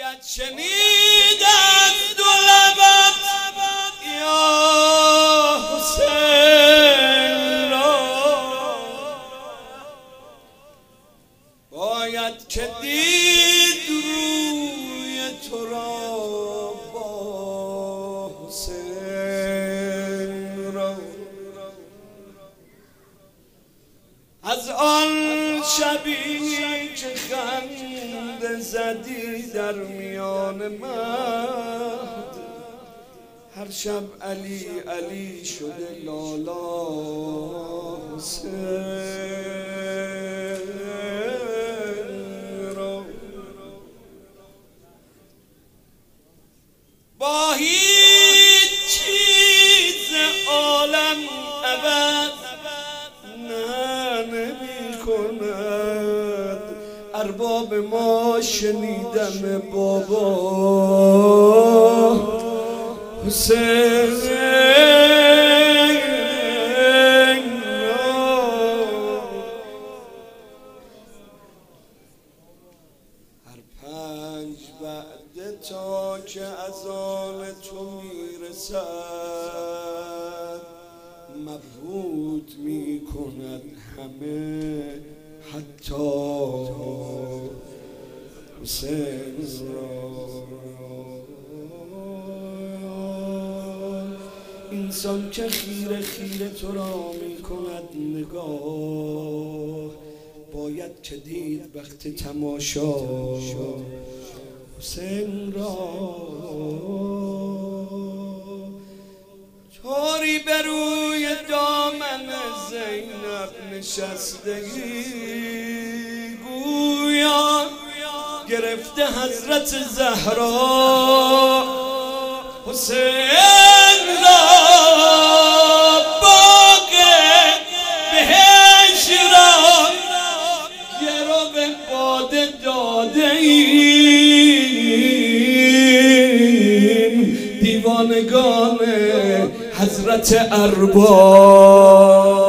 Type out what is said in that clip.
باید شنید از دو لبت یا حسین را، باید که دید روی تو را با حسین را. از آن شبی که خنده زدی در میان مهد، هر شب علی علی شده لالا حسین را. با هیچ چیز عالم عوض نمی کند. ارباب ما شنیدم بابا حسین هر پنج بعد تا که اذان تو میرسد مبهوت میکند همه حتی حسین را. انسان که خیره خیره تو را میکند نگاه، باید که دید وقت تماشا حسین را. طوری بر روی دامن زینب نشستگی، گویا گرفته حضرت زهرا حسین را. باغ بهشت را گرو به باده داده ایم، دیوانگان حضرت ارباب